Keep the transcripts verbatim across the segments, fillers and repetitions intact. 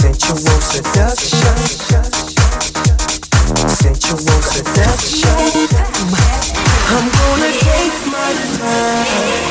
Sensual seduction. Sensual seduction. I'm gonna take my time.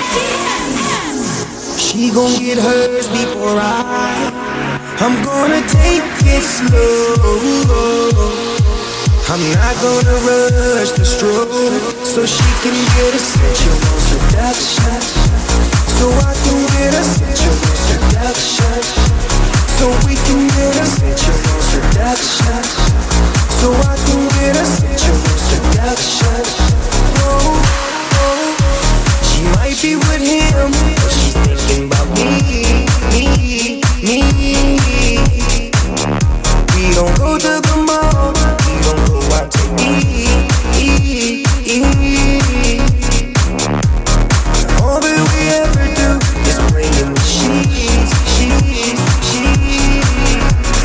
She gon' get hers before I. I'm gonna take it slow. I'm not gonna rush the stroke, so she can get a sensual seduction. So I can get a sensual seduction. So we can get a sensual seduction. So I can get a sensual seduction. Whoa, whoa. She might be with him, but she's thinking about me, me, me. We don't go to the mall, we don't go out to eat, eat, eat. All that we ever do is bring in the sheets, sheets, sheets.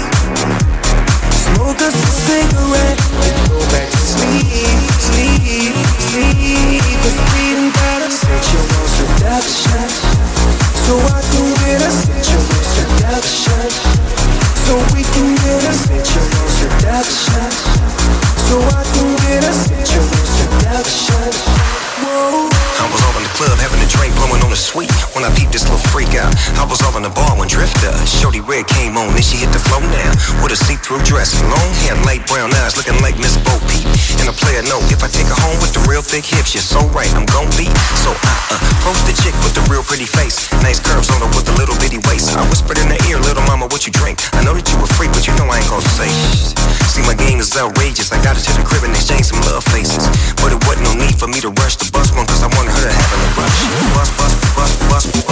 Smoke us a cigarette and go back to sleep, sleep, sleep. Cause we done got a sensual seduction. So I can get a sensual seduction. So we can get a sensual seduction. So I can get a sensual seduction. Whoa. I was all in the club having a drink, blowing on the sweet. When I peeped this little freak out, I was all in the bar when Drifter, Shorty Red came on, then she hit the flow now. With a see-through dress, long hair, light brown eyes, looking like Miss Bo Peep. And a player note, if I take her home with the real thick hips, you're so right, I'm gon' be. So I uh, approach the chick with the real pretty face, nice curves on her with a little bitty waist. I whispered in her ear, little mama, what you drink? I know that you a freak, but you know I ain't gon' say shh. See, my game is outrageous, I got her to the crib and exchanged some love faces. But it wasn't no need for me to rush the bus one, cause I wanted her to have a rush. Bus, bus, bus, bus,